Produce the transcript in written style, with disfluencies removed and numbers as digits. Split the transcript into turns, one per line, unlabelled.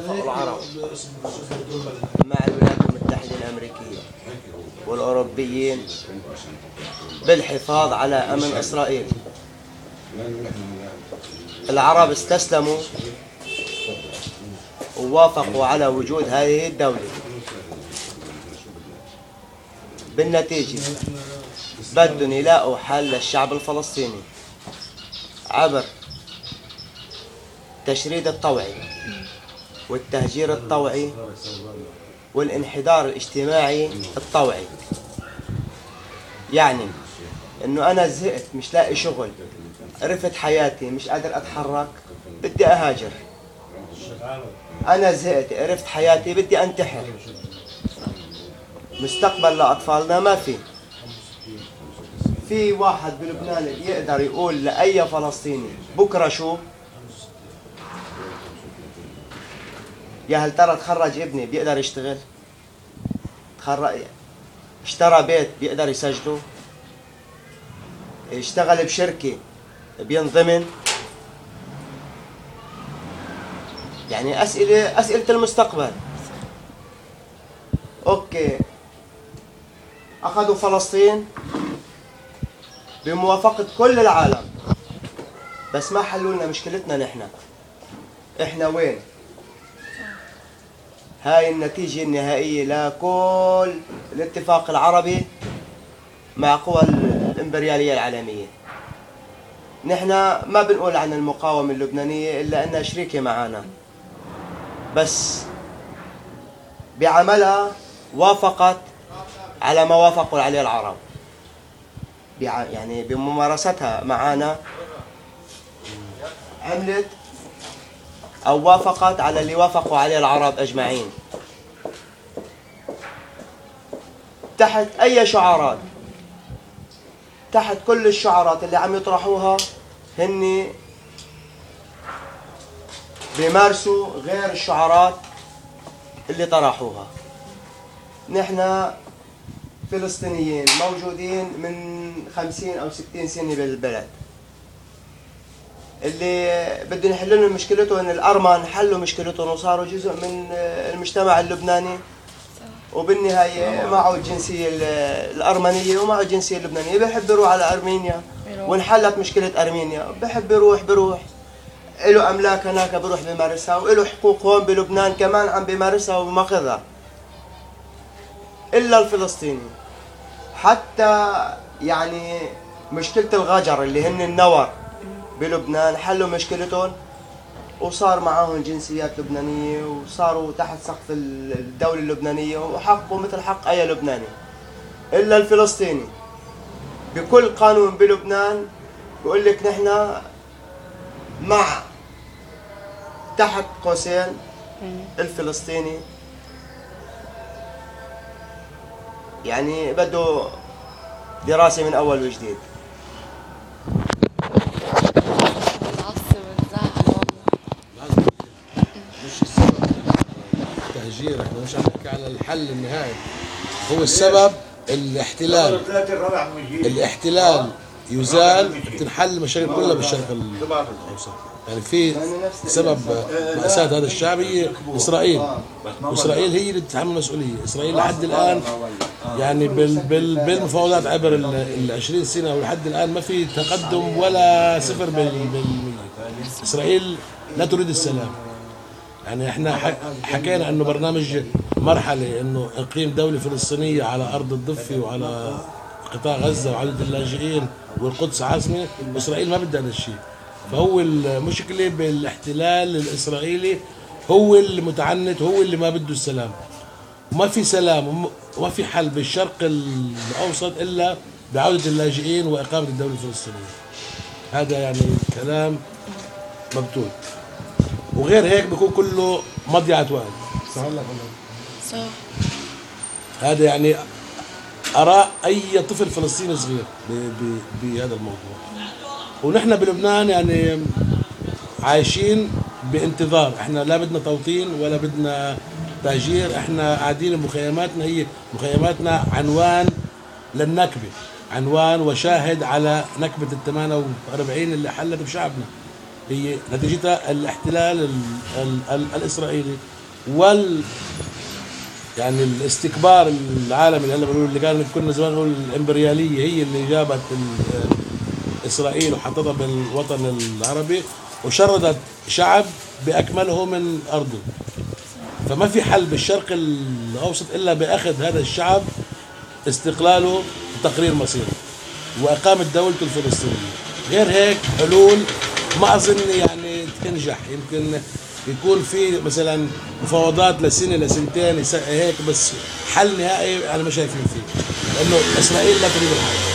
اتفقوا العرب مع الولايات المتحدة الأمريكية والأوروبيين بالحفاظ على أمن إسرائيل. العرب استسلموا ووافقوا على وجود هذه الدولة. بالنتيجة بدهم يلاقوا حل للشعب الفلسطيني عبر التشريد الطوعي والتهجير الطوعي والانحدار الاجتماعي الطوعي. يعني انه انا زهقت، مش لاقي شغل، عرفت حياتي، مش قادر اتحرك، بدي اهاجر. انا زهقت، عرفت حياتي، بدي انتحر. مستقبل لاطفالنا ما في واحد بلبنان يقدر يقول لاي فلسطيني بكره شو؟ يا هل ترى تخرج ابني بيقدر يشتغل؟ اشترى بيت بيقدر يسجله؟ اشتغل بشركة بينضمن؟ يعني أسئلة المستقبل. اوكي، اخذوا فلسطين بموافقة كل العالم، بس ما حلوا لنا مشكلتنا. احنا وين؟ هاي النتيجة النهائية لكل الاتفاق العربي مع قوى الإمبريالية العالمية. نحن ما بنقول عن المقاومة اللبنانية إلا أنها شريكة معنا، بس بعملها وافقت على ما وافقوا عليه العرب. يعني بممارستها معنا عملت أو وافقت على اللي وافقوا عليه العرب أجمعين تحت أي شعارات. تحت كل الشعارات اللي عم يطرحوها هن بيمارسوا غير الشعارات اللي طرحوها. نحن فلسطينيين موجودين من 50 أو 60 سنة بالبلد. اللي بدهم يحلوا لهم مشكلتهم ان الارمن حلوا مشكلتهم وصاروا جزء من المجتمع اللبناني، وبالنهايه معه الجنسيه الارمنيه ومعه الجنسيه اللبنانيه. بحب يروح على ارمينيا وانحلت مشكله ارمينيا، بحب يروح له املاك هناك بروح بمارسها، وله حقوق هون بلبنان كمان عم بمارسها وبماخذها. الا الفلسطيني حتى يعني مشكله الغجر اللي هن النور بلبنان حلوا مشكلتهم وصار معاهم جنسيات لبنانية وصاروا تحت سقف الدولة اللبنانية وحقوا مثل حق أي لبناني. إلا الفلسطيني بكل قانون بلبنان بيقول لك نحن مع تحت قوسين الفلسطيني، يعني بده دراسة من أول وجديد.
احنا مش عم نحكي على الحل النهائي. هو السبب الاحتلال يزال بتنحل مشاكل كلها بالشرق الاوسط. يعني في سبب مأساة هذا الشعب هي اسرائيل، واسرائيل هي اللي تتحمل المسؤوليه. اسرائيل لحد الان يعني بالمفاوضات عبر ال 20 سنه ولحد الان ما في تقدم ولا 0%. اسرائيل لا تريد السلام. يعني احنا حكينا انه برنامج مرحله انه اقيم دوله فلسطينيه على ارض الضفه وعلى قطاع غزه وعدد اللاجئين والقدس عاصمه، واسرائيل ما بدها هذا الشيء. فهو المشكله بالاحتلال الاسرائيلي، هو اللي متعنت، هو اللي ما بده السلام. وما في سلام وما في حل بالشرق الاوسط الا بعوده اللاجئين واقامه الدوله الفلسطينيه. هذا يعني كلام مبتول، وغير هيك بيكون كله مضيعة وقت. صح ولا صح؟ هذا يعني آراء أي طفل فلسطيني صغير بهذا الموضوع. ونحن بلبنان يعني عايشين بانتظار. احنا لا بدنا توطين ولا بدنا تهجير. احنا قاعدين بمخيماتنا، هي مخيماتنا عنوان للنكبة، عنوان وشاهد على نكبة ال 48 اللي حلت بشعبنا. هي نتيجتها الاحتلال الاسرائيلي يعني الاستكبار العالمي اللي هلا بنقول، اللي كنا زمان نقول الامبرياليه، هي اللي جابت اسرائيل وحطتها بالوطن العربي وشردت شعب باكمله من ارضه. فما في حل بالشرق الاوسط الا باخذ هذا الشعب استقلاله وتقرير مصيره واقامه دولته الفلسطينيه. غير هيك حلول ما اظن يعني تنجح. يمكن يكون في مثلا مفاوضات لسنه لسنتين هيك، بس حل نهائي انا ما شايفين فيه، لانه اسرائيل لا تريد الحل.